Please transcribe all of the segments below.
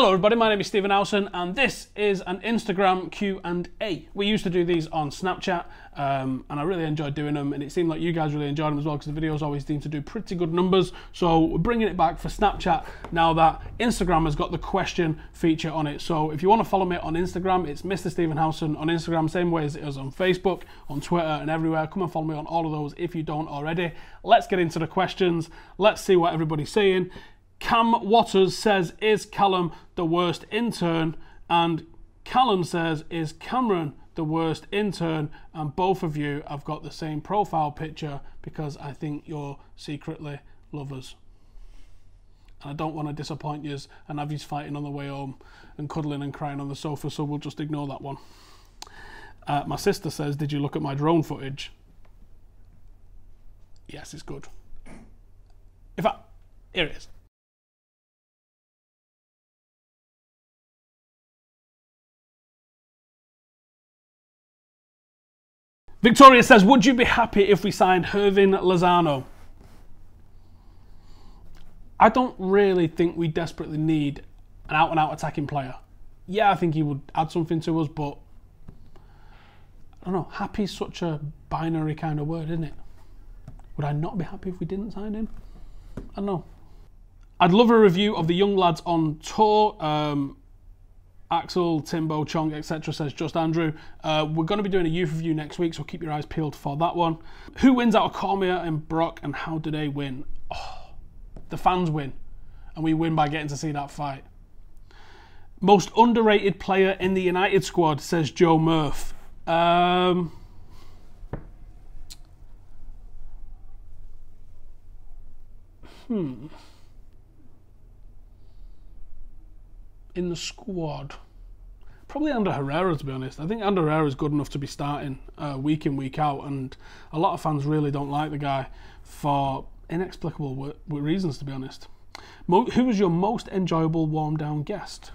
Hello everybody, my name is Stephen Howson and this is an Instagram Q&A. We used to do these on Snapchat and I really enjoyed doing them, and it seemed like you guys really enjoyed them as well because the videos always seem to do pretty good numbers. So we're bringing it back for Snapchat now that Instagram has got the question feature on it. So if you want to follow me on Instagram, it's Mr. Stephen Howson on Instagram, same way as it is on Facebook, on Twitter and everywhere. Come and follow me on all of those if you don't already. Let's get into the questions. Let's see what everybody's saying. Cam Waters says, is Callum the worst intern? And Callum says, is Cameron the worst intern? And both of you have got the same profile picture because I think you're secretly lovers. And I don't want to disappoint you and have you fighting on the way home and cuddling and crying on the sofa, so we'll just ignore that one. My sister says, did you look at my drone footage? Yes, it's good. Here it is. Victoria says, would you be happy if we signed Hirving Lozano? I don't really think we desperately need an out-and-out attacking player. Yeah, I think he would add something to us, but I don't know. Happy is such a binary kind of word, isn't it? Would I not be happy if we didn't sign him? I don't know. I'd love a review of the young lads on tour. Axel, Timbo, Chong, etc. says Just Andrew. We're going to be doing a youth review next week, so keep your eyes peeled for that one. Who wins out of Cormier and Brock, and how do they win? Oh, the fans win, and we win by getting to see that fight. Most underrated player in the United squad, says Joe Murph. In the squad, probably Ander Herrera, to be honest. I think Ander Herrera is good enough to be starting week in, week out, and a lot of fans really don't like the guy for inexplicable reasons, to be honest. Who was your most enjoyable warm-down guest?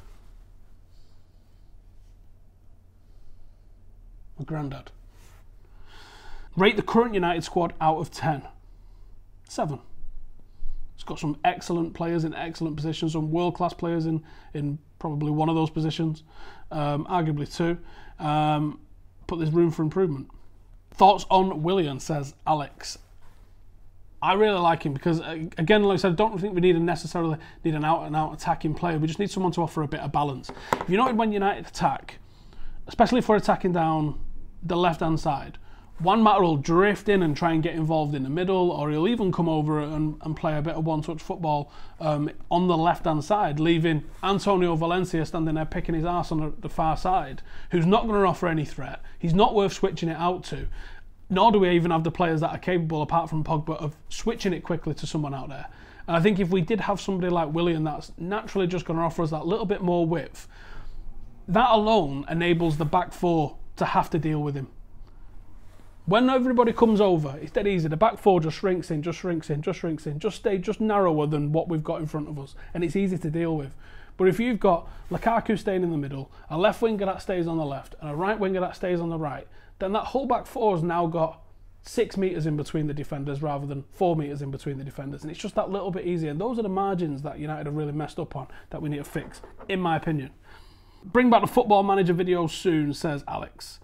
My granddad. Rate the current United squad out of 10. 7. It's got some excellent players in excellent positions, some world-class players in probably one of those positions, arguably two. But there's room for improvement. Thoughts on Willian, says Alex. I really like him because, again, like I said, I don't think we necessarily need an out-and-out attacking player. We just need someone to offer a bit of balance. If you noted when United attack, especially if we're attacking down the left-hand side, Juan Mata will drift in and try and get involved in the middle, or he'll even come over and play a bit of one-touch football on the left-hand side, leaving Antonio Valencia standing there picking his arse on the far side, who's not going to offer any threat. He's not worth switching it out to, nor do we even have the players that are capable, apart from Pogba, of switching it quickly to someone out there. And I think if we did have somebody like Willian that's naturally just going to offer us that little bit more width, that alone enables the back four to have to deal with him. When everybody comes over, it's dead easy. The back four just shrinks in, just shrinks in, just shrinks in, just stay just narrower than what we've got in front of us, and it's easy to deal with. But if you've got Lukaku staying in the middle, a left winger that stays on the left, and a right winger that stays on the right, then that whole back four has now got 6 metres in between the defenders rather than 4 metres in between the defenders, and it's just that little bit easier. And those are the margins that United have really messed up on that we need to fix, in my opinion. Bring back the Football Manager video soon, says Alex.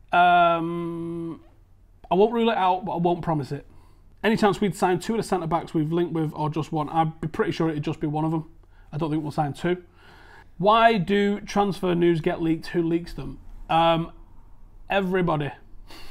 I won't rule it out, but I won't promise it. Any chance we'd sign 2 of the centre-backs we've linked with, or just one? I'd be pretty sure it'd just be one of them. I don't think we'll sign 2. Why do transfer news get leaked? Who leaks them? Everybody.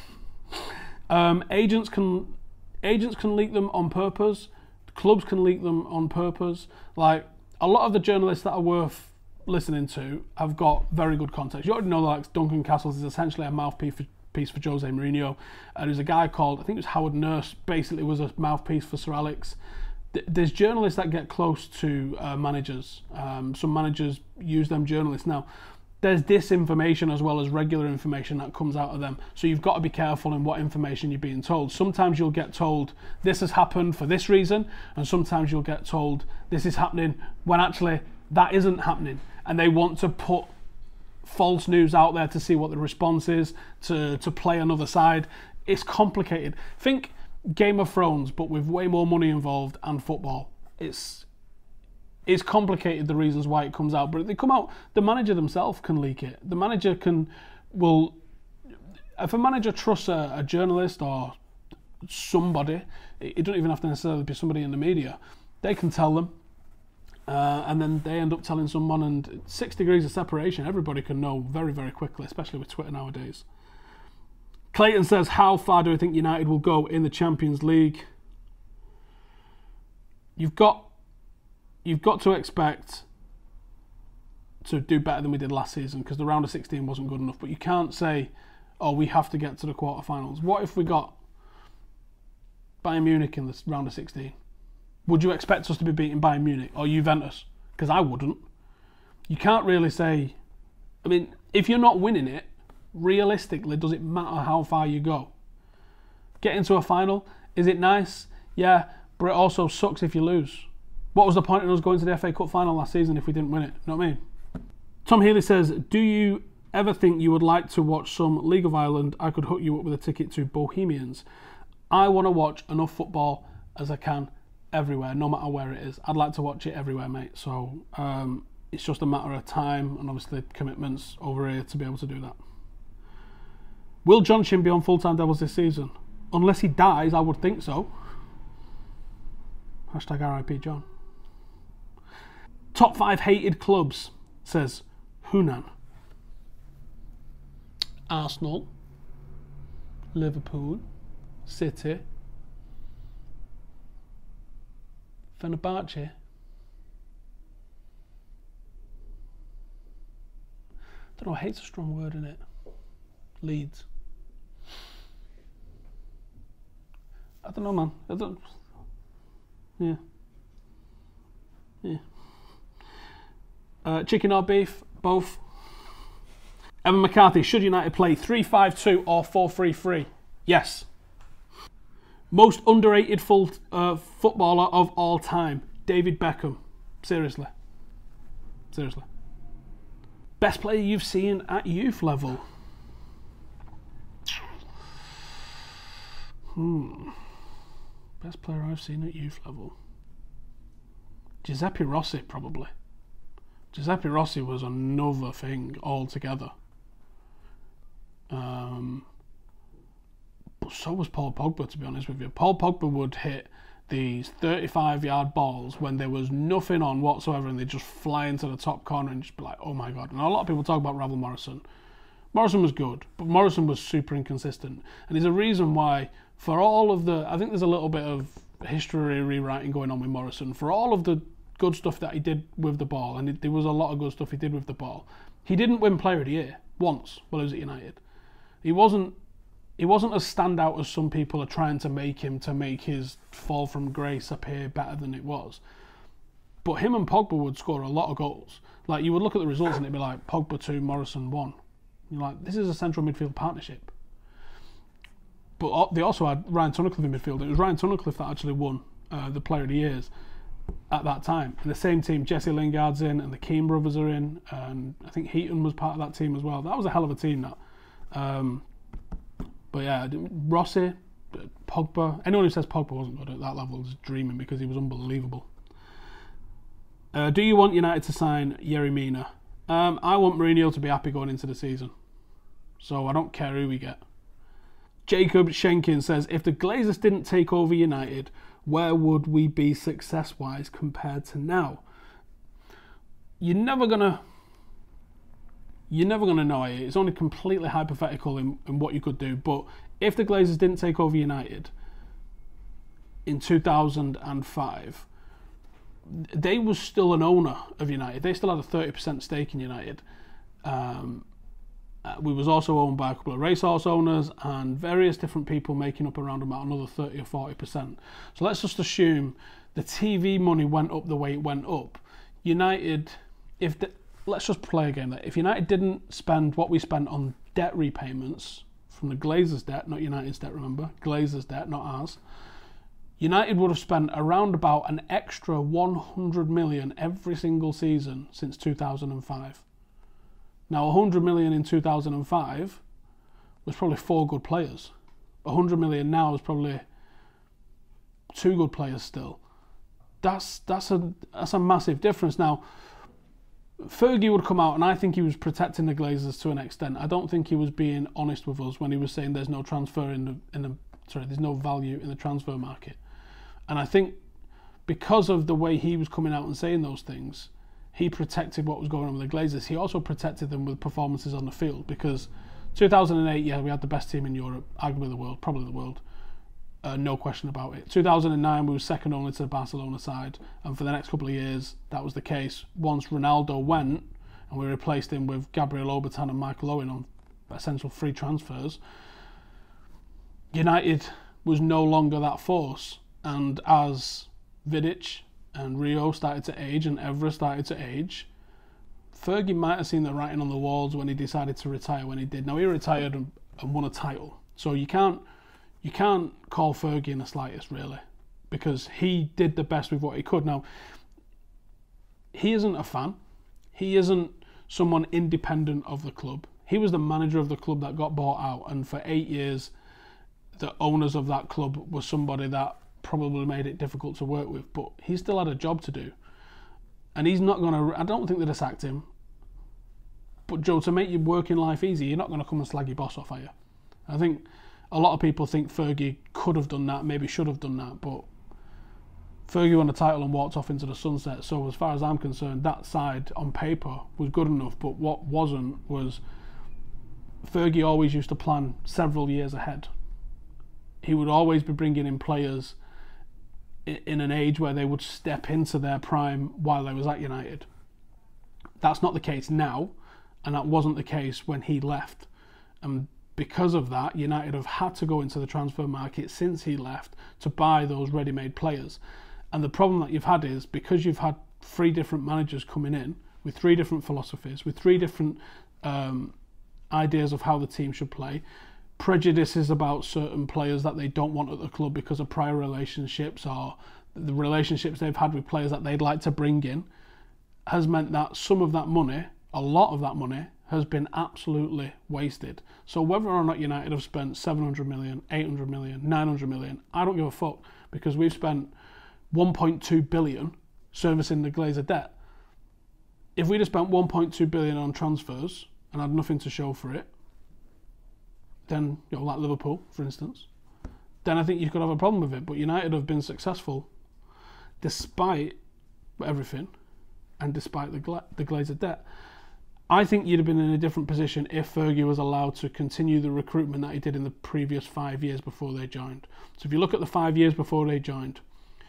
Agents can leak them on purpose. Clubs can leak them on purpose. Like, a lot of the journalists that are worth listening to have got very good context. You already know that, like, Duncan Castles is essentially a mouthpiece for Jose Mourinho, and there's a guy called, I think it was Howard Nurse, basically was a mouthpiece for Sir Alex. There's journalists that get close to managers. Some managers use them journalists. Now, there's disinformation as well as regular information that comes out of them, so you've got to be careful in what information you're being told. Sometimes you'll get told this has happened for this reason, and sometimes you'll get told this is happening when actually that isn't happening, and they want to put false news out there to see what the response is, to play another side. It's complicated. Think Game of Thrones, but with way more money involved and football. It's it's complicated, the reasons why it comes out, but they come out, the manager themselves can leak it. The manager if a manager trusts a journalist or somebody, it doesn't even have to necessarily be somebody in the media, they can tell them, and then they end up telling someone, and 6 degrees of separation, everybody can know very, very quickly, especially with Twitter nowadays. Clayton says, how far do I think United will go in the Champions League? You've got to expect to do better than we did last season, because the round of 16 wasn't good enough. But you can't say, oh, we have to get to the quarterfinals. What if we got Bayern Munich in the round of 16? Would you expect us to be beating Bayern Munich or Juventus? Because I wouldn't. You can't really say... I mean, if you're not winning it, realistically, does it matter how far you go? Get into a final, is it nice? Yeah, but it also sucks if you lose. What was the point in us going to the FA Cup final last season if we didn't win it? You know what I mean? Tom Healy says, do you ever think you would like to watch some League of Ireland? I could hook you up with a ticket to Bohemians. I want to watch enough football as I can everywhere, no matter where it is. I'd like to watch it everywhere, mate. So it's just a matter of time and obviously commitments over here to be able to do that. Will Johnson be on full-time Devils this season? Unless he dies, I would think so. Hashtag RIP John. Top 5 hated clubs, says Hunan. Arsenal, Liverpool, City, Fenerbahce. I don't know, hate's a strong word, isn't it? Leeds. I don't know, man. I don't... Yeah. Chicken or beef? Both. Evan McCarthy, should United play 3-5-2 or 4-3-3? Yes. Most underrated footballer of all time? David Beckham. Seriously. Best player you've seen at youth level? Best player I've seen at youth level? Giuseppe Rossi, probably. Giuseppe Rossi was another thing altogether. But so was Paul Pogba, to be honest with you. Paul Pogba would hit these 35-yard balls when there was nothing on whatsoever and they'd just fly into the top corner and just be like, oh my God. And a lot of people talk about Ravel Morrison. Morrison was good, but Morrison was super inconsistent. And there's a reason why, for all of the... I think there's a little bit of history rewriting going on with Morrison. For all of the good stuff that he did with the ball, and there was a lot of good stuff he did with the ball, he didn't win Player of the Year once while he was at United. He wasn't as standout as some people are trying to make him, to make his fall from grace appear better than it was. But him and Pogba would score a lot of goals. Like, you would look at the results and it'd be like, Pogba 2, Morrison 1. You're like, this is a central midfield partnership. But they also had Ryan Tunnicliffe in midfield. It was Ryan Tunnicliffe that actually won the Player of the Years at that time. In the same team, Jesse Lingard's in, and the Keane brothers are in, and I think Heaton was part of that team as well. That was a hell of a team, that. But yeah, Rossi, Pogba. Anyone who says Pogba wasn't good at that level is dreaming, because he was unbelievable. Do you want United to sign Yerry Mina? I want Mourinho to be happy going into the season, so I don't care who we get. Jacob Schenkin says, if the Glazers didn't take over United, where would we be success-wise compared to now? You're never gonna know it. It's only completely hypothetical in what you could do. But if the Glazers didn't take over United in 2005, they was still an owner of United. They still had a 30% stake in United. We was also owned by a couple of racehorse owners and various different people making up around about another 30 or 40%. So let's just assume the TV money went up the way it went up. United, let's just play a game there. If United didn't spend what we spent on debt repayments from the Glazers' debt, not United's debt, remember, Glazers' debt, not ours, United would have spent around about an extra 100 million every single season since 2005. Now, 100 million in 2005 was probably 4 good players. 100 million now is probably 2 good players still. That's a massive difference. Now, Fergie would come out, and I think he was protecting the Glazers to an extent. I don't think he was being honest with us when he was saying there's no transfer there's no value in the transfer market. And I think because of the way he was coming out and saying those things, he protected what was going on with the Glazers. He also protected them with performances on the field, because 2008, yeah, we had the best team in Europe, arguably the world, probably the world. No question about it. 2009, we were second only to the Barcelona side, and for the next couple of years, that was the case. Once Ronaldo went, and we replaced him with Gabriel Obertan and Michael Owen on essential free transfers, United was no longer that force. And as Vidic and Rio started to age, and Evra started to age, Fergie might have seen the writing on the walls when he decided to retire when he did. Now, he retired and won a title, so you can't call Fergie in the slightest, really, because he did the best with what he could. Now, he isn't a fan. He isn't someone independent of the club. He was the manager of the club that got bought out, and for 8 years, the owners of that club were somebody that probably made it difficult to work with, but he still had a job to do. And he's not going to... I don't think they'd have sacked him. But, Joe, to make your working life easy, you're not going to come and slag your boss off, are you? I think a lot of people think Fergie could have done that, maybe should have done that, but Fergie won the title and walked off into the sunset. So as far as I'm concerned, that side on paper was good enough, but what wasn't was Fergie always used to plan several years ahead. He would always be bringing in players in an age where they would step into their prime while they was at United. That's not the case now, and that wasn't the case when he left. And because of that, United have had to go into the transfer market since he left to buy those ready-made players. And the problem that you've had is, because you've had 3 different managers coming in with 3 different philosophies, with 3 different ideas of how the team should play, prejudices about certain players that they don't want at the club because of prior relationships or the relationships they've had with players that they'd like to bring in, has meant that some of that money, a lot of that money, has been absolutely wasted. So whether or not United have spent 700 million, 800 million, 900 million, I don't give a fuck, because we've spent 1.2 billion servicing the Glazer debt. If we'd have spent 1.2 billion on transfers and had nothing to show for it, then, like Liverpool, for instance, then I think you could have a problem with it. But United have been successful despite everything and despite the Glazer debt. I think you'd have been in a different position if Fergie was allowed to continue the recruitment that he did in the previous 5 years before they joined. So if you look at the 5 years before they joined,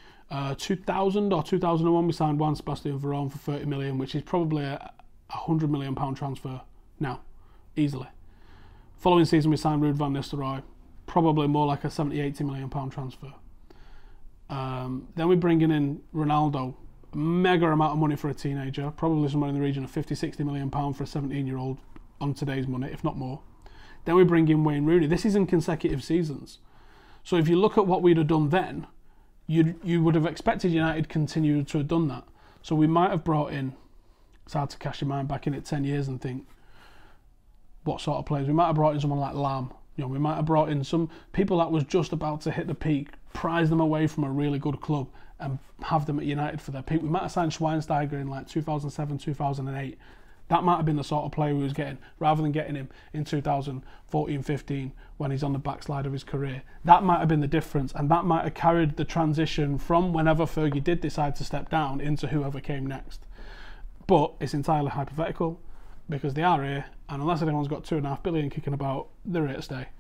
2000 or 2001, we signed Juan Sebastian Veron for 30 million, which is probably a £100 million transfer now, easily. Following season, we signed Ruud van Nistelrooy, probably more like a 70-80 million pound transfer. Then we're bringing in Ronaldo, a mega amount of money for a teenager, probably somewhere in the region of 50-60 million pound for a 17-year-old on today's money, if not more. Then we bring in Wayne Rooney. This is in consecutive seasons. So if you look at what we'd have done then, you would have expected United continue to have done that. So we might have brought in, it's hard to cast your mind back in it 10 years and think, what sort of players? We might have brought in someone like Lam. We might have brought in some people that was just about to hit the peak, prize them away from a really good club and have them at United for their peak. We might have signed Schweinsteiger in like 2007, 2008. That might have been the sort of player we was getting, rather than getting him in 2014-15 when he's on the backslide of his career. That might have been the difference, and that might have carried the transition from whenever Fergie did decide to step down into whoever came next. But it's entirely hypothetical, because they are here, and unless anyone's got 2.5 billion kicking about, they're here to stay.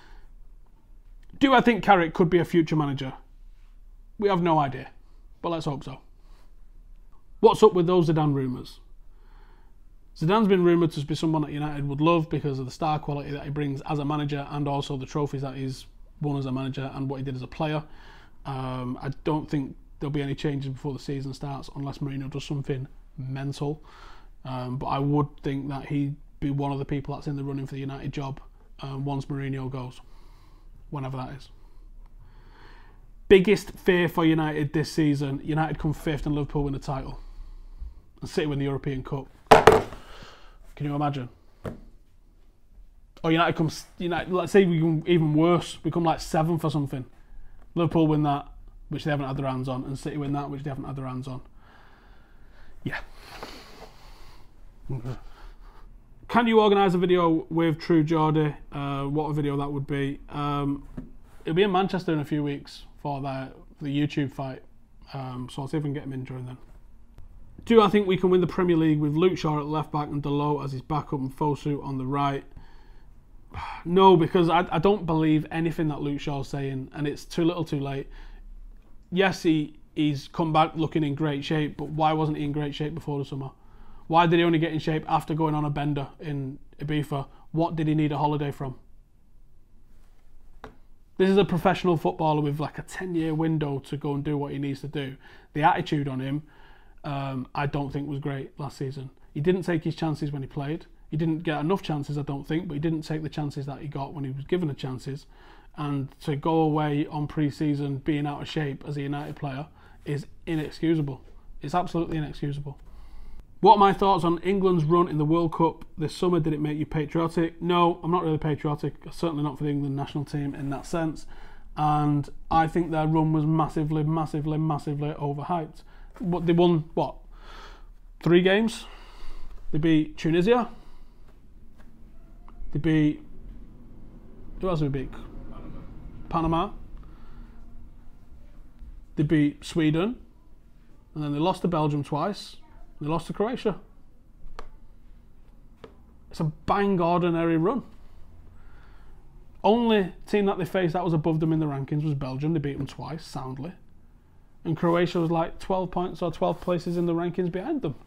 Do I think Carrick could be a future manager? We have no idea, but let's hope so. What's up with those Zidane rumours? Zidane's been rumoured to be someone that United would love because of the star quality that he brings as a manager, and also the trophies that he's won as a manager and what he did as a player. I don't think there'll be any changes before the season starts unless Mourinho does something mental. But I would think that he'd be one of the people that's in the running for the United job once Mourinho goes, whenever that is. Biggest fear for United this season: United come 5th and Liverpool win the title, and City win the European Cup. Can you imagine? Or United comes, let's say we come even worse, we come like 7th or something. Liverpool win that, which they haven't had their hands on, and City win that, which they haven't had their hands on. Yeah. Can you organise a video with True Geordie? What a video that would be. It'll be in Manchester in a few weeks for the YouTube fight. So I'll see if I can get him in during then. Do I think we can win the Premier League with Luke Shaw at left back and Dalot as his backup and Fosu on the right? No, because I don't believe anything that Luke Shaw's saying, and it's too little too late. Yes, he's come back looking in great shape, but why wasn't he in great shape before the summer? Why did he only get in shape after going on a bender in Ibiza? What did he need a holiday from? This is a professional footballer with like a 10-year window to go and do what he needs to do. The attitude on him, I don't think was great last season. He didn't take his chances when he played. He didn't get enough chances, I don't think, but he didn't take the chances that he got when he was given the chances. And to go away on pre-season being out of shape as a United player is inexcusable. It's absolutely inexcusable. What are my thoughts on England's run in the World Cup this summer? Did it make you patriotic? No, I'm not really patriotic. Certainly not for the England national team in that sense. And I think their run was massively, massively, massively overhyped. But they won, what, 3 games? They beat Tunisia. They beat... Who else did they beat? Panama. They beat Sweden. And then they lost to Belgium twice. They lost to Croatia. It's a bang ordinary run. Only team that they faced that was above them in the rankings was Belgium. They beat them twice, soundly. And Croatia was like 12 points or 12 places in the rankings behind them.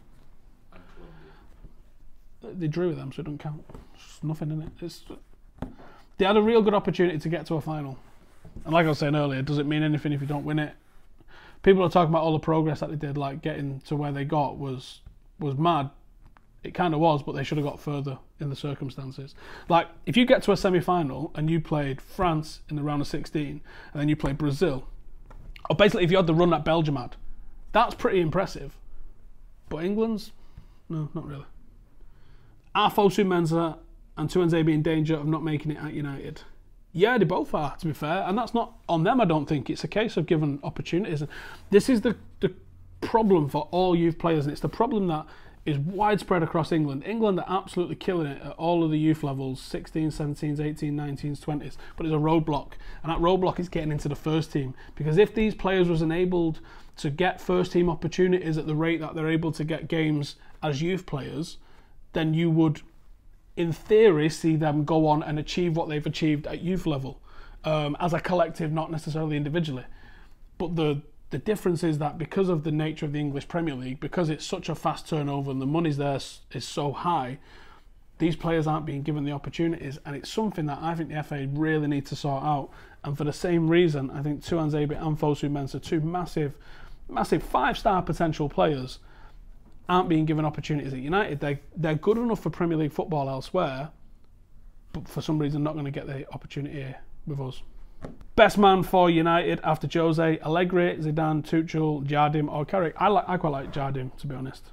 They drew with them, so it doesn't count. It's nothing in it. They had a real good opportunity to get to a final. And like I was saying earlier, does it mean anything if you don't win it? People are talking about all the progress that they did, like getting to where they got was mad. It kind of was, but they should have got further in the circumstances. Like, if you get to a semi-final and you played France in the round of 16, and then you played Brazil, or basically if you had the run that Belgium had, that's pretty impressive. But England's, no, not really. Are Fosu Mensah and Tuanzebe in danger of not making it at United? Yeah, they both are, to be fair, and that's not on them, I don't think. It's a case of given opportunities. And this is the problem for all youth players, and it's the problem that is widespread across England. England are absolutely killing it at all of the youth levels, 16s, 17s, 18s, 19s, 20s, but there's a roadblock, and that roadblock is getting into the first team. Because if these players was enabled to get first team opportunities at the rate that they're able to get games as youth players, then you would, in theory, see them go on and achieve what they've achieved at youth level, as a collective, not necessarily individually. But the difference is that because of the nature of the English Premier League, because it's such a fast turnover and the money's there is so high, these players aren't being given the opportunities, and it's something that I think the FA really need to sort out. And for the same reason, I think Tuanzebe and Fosu Mensah, two massive 5-star potential players, aren't being given opportunities at United. They're good enough for Premier League football elsewhere, but for some reason not going to get the opportunity here with us. Best man for United after Jose: Allegri, Zidane, Tuchel, Jardim or Carrick? I quite like Jardim, to be honest.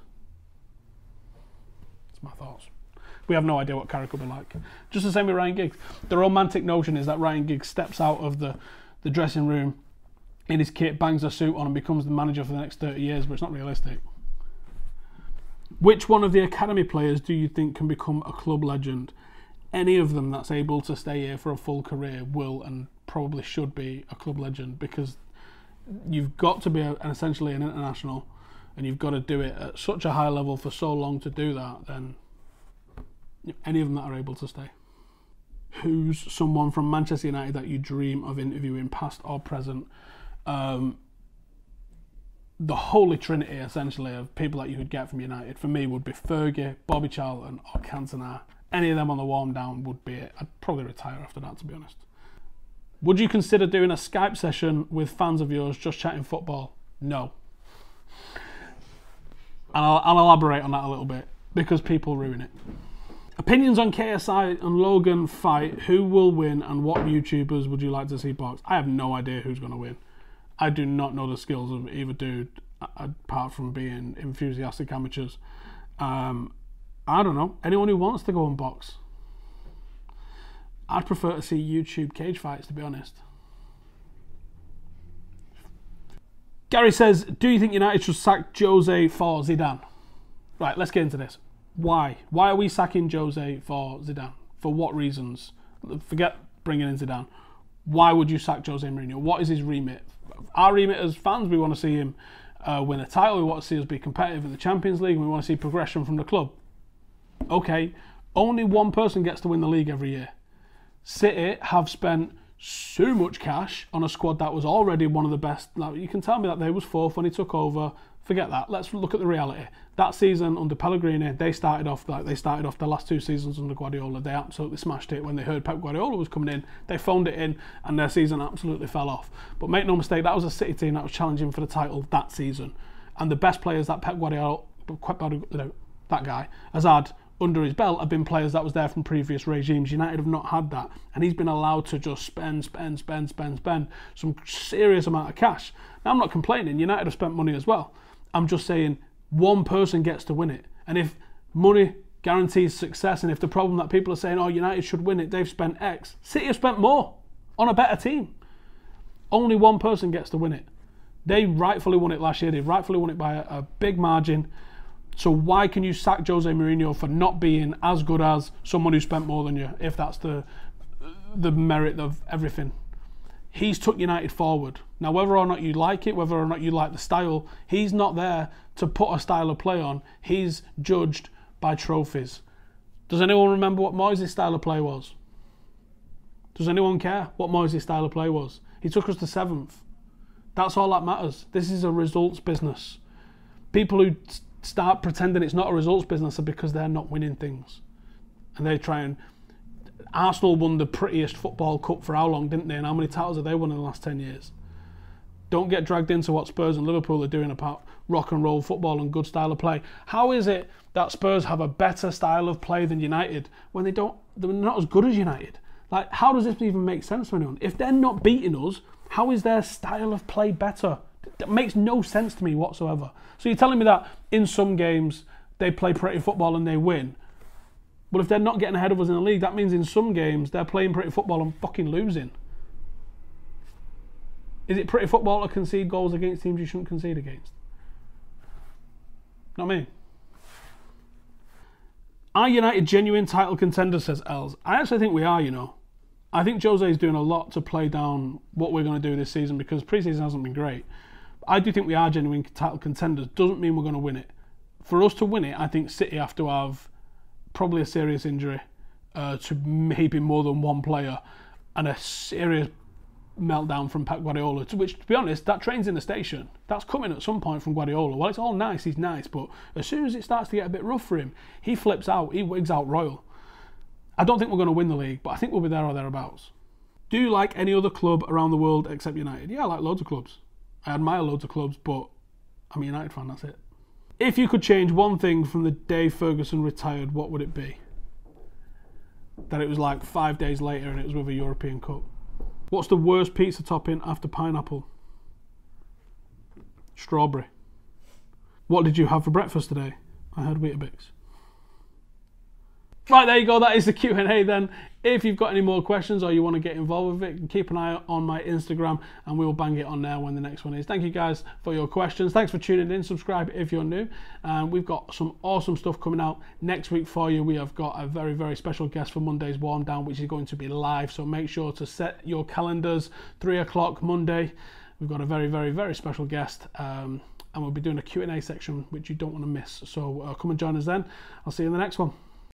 That's my thoughts. We have no idea what Carrick will be like. Just the same with Ryan Giggs. The romantic notion is that Ryan Giggs steps out of the dressing room in his kit, bangs a suit on and becomes the manager for the next 30 years, but it's not realistic. Which one of the academy players do you think can become a club legend? Any of them that's able to stay here for a full career will and probably should be a club legend, because you've got to be essentially an international, and you've got to do it at such a high level for so long to do that. Then any of them that are able to stay. Who's someone from Manchester United that you dream of interviewing, past or present? The holy trinity, essentially, of people that you could get from United, for me, would be Fergie, Bobby Charlton or Cantona. Any of them on the warm down would be it. I'd probably retire after that, to be honest. Would you consider doing a Skype session with fans of yours just chatting football? No. And I'll elaborate on that a little bit, because people ruin it. Opinions on KSI and Logan fight. Who will win and what YouTubers would you like to see box? I have no idea who's going to win. I do not know the skills of either dude, apart from being enthusiastic amateurs. I don't know. Anyone who wants to go and box. I'd prefer to see YouTube cage fights, to be honest. Gary says, do you think United should sack Jose for Zidane? Right, let's get into this. Why? Why are we sacking Jose for Zidane? For what reasons? Forget bringing in Zidane. Why would you sack Jose Mourinho? What is his remit? Our remit as fans, we want to see him win a title. We want to see us be competitive in the Champions League. And we want to see progression from the club. Okay, only one person gets to win the league every year. City have spent so much cash on a squad that was already one of the best. Like, you can tell me that they was fourth when he took over. Forget that. Let's look at the reality. That season under Pellegrini, they started off the last 2 seasons under Guardiola. They absolutely smashed it. When they heard Pep Guardiola was coming in, they phoned it in, and their season absolutely fell off. But make no mistake, that was a City team that was challenging for the title that season. And the best players that Pep Guardiola, that guy, has had under his belt have been players that was there from previous regimes. United have not had that, and he's been allowed to just spend some serious amount of cash. Now, I'm not complaining. United have spent money as well. I'm just saying one person gets to win it, and if money guarantees success, and if the problem that people are saying, oh, United should win it, they've spent X, City have spent more on a better team. Only one person gets to win it. They rightfully won it last year. They rightfully won it by a big margin. So why can you sack Jose Mourinho for not being as good as someone who spent more than you, if that's the merit of everything? He's took United forward. Now, whether or not you like it, whether or not you like the style, he's not there to put a style of play on. He's judged by trophies. Does anyone remember what Moyes' style of play was? Does anyone care what Moyes' style of play was? He took us to 7th. That's all that matters. This is a results business. People who start pretending it's not a results business are because they're not winning things. And they try and... Arsenal won the prettiest football cup for how long, didn't they? And how many titles have they won in the last 10 years? Don't get dragged into what Spurs and Liverpool are doing about rock and roll football and good style of play. How is it that Spurs have a better style of play than United when they're not as good as United? Like, how does this even make sense to anyone? If they're not beating us, how is their style of play better? That makes no sense to me whatsoever. So you're telling me that in some games they play pretty football and they win. But if they're not getting ahead of us in the league, that means in some games they're playing pretty football and fucking losing. Is it pretty football to concede goals against teams you shouldn't concede against? Not me. Are United genuine title contenders, says Els? I actually think we are, you know. I think Jose is doing a lot to play down what we're going to do this season because pre-season hasn't been great. I do think we are genuine title contenders. Doesn't mean we're going to win it. For us to win it, I think City have to have probably a serious injury to maybe more than one player and a serious meltdown from Pep Guardiola, which, to be honest, that train's in the station. That's coming at some point from Guardiola. Well, it's all nice, he's nice, but as soon as it starts to get a bit rough for him, he flips out, he wigs out royal. I don't think we're going to win the league, but I think we'll be there or thereabouts. Do you like any other club around the world except United? Yeah, I like loads of clubs. I admire loads of clubs, but I'm a United fan, that's it. If you could change one thing from the day Ferguson retired, what would it be? That it was like 5 days later and it was with a European Cup. What's the worst pizza topping after pineapple? Strawberry. What did you have for breakfast today? I had Weetabix. Right, there you go. That is the Q&A then. If you've got any more questions or you want to get involved with it, keep an eye on my Instagram and we will bang it on there when the next one is. Thank you guys for your questions. Thanks for tuning in. Subscribe if you're new. We've got some awesome stuff coming out next week for you. We have got a very, very special guest for Monday's Warm Down, which is going to be live. So make sure to set your calendars, 3 o'clock Monday. We've got a very, very, very special guest. And we'll be doing a Q&A section, which you don't want to miss. So come and join us then. I'll see you in the next one.